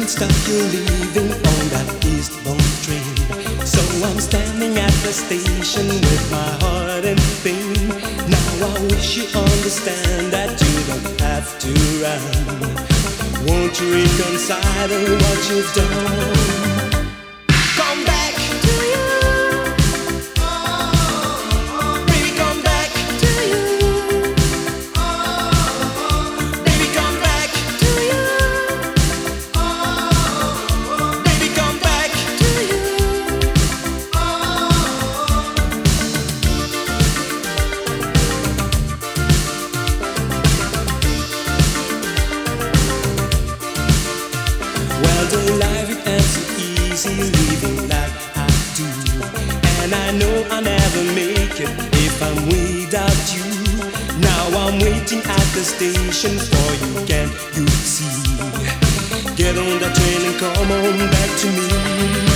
stop you leaving on that eastbound train. So I'm standing at the station with my heart in pain. Now I wish you understand that you don't have to run. Won't you reconsider what you've done? Come back to you. Baby, come back to you. Baby, come back to you. Baby, come back to you. Well, the life it ain't so easy living like I do, and I know I'll never make it if I'm without you. Now I'm waiting at the station for you, can't you see? Get on the train and come on back to me.